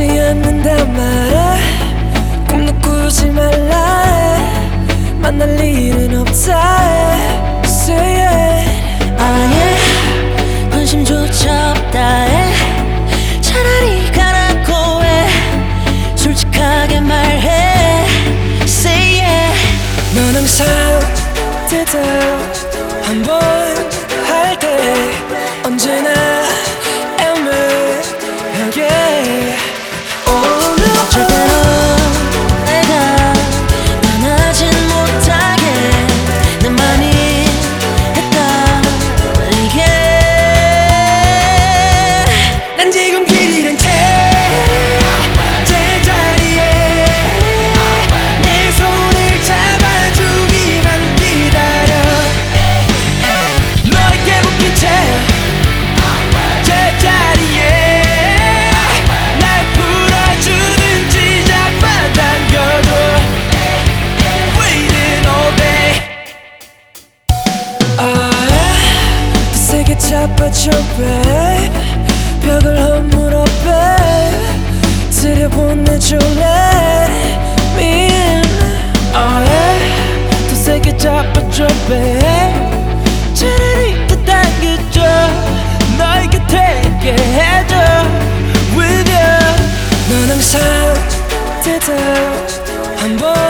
쉽지 않는단 말야. 꿈도 꾸지 말라 해. 만날 일은 없다 해. Say it. 아예 관심조차 없다 해. 차라리 가라고 해. 솔직하게 말해. Say it. 넌 항상 대답 한 번 할 때 언제나 애매하게 Oh no. 절대로 내가 변하진 못하게 내 맘이 헷갈리게. 난 지금 길 잃은 채 제자리에 내 손을 잡아주기만 기다려. 너에게 묶인 채 제자리에 날 풀어주는 지작만 당겨줘. Waiting all day. 더 세게 잡아줘 babe. 벽을 허물어 babe. 들여보내줘 let me in. 더 세게 잡아줘 babe. 차라리 더 당겨줘. 너의 곁에 있게 해줘 With you. 넌 항상 대답 한번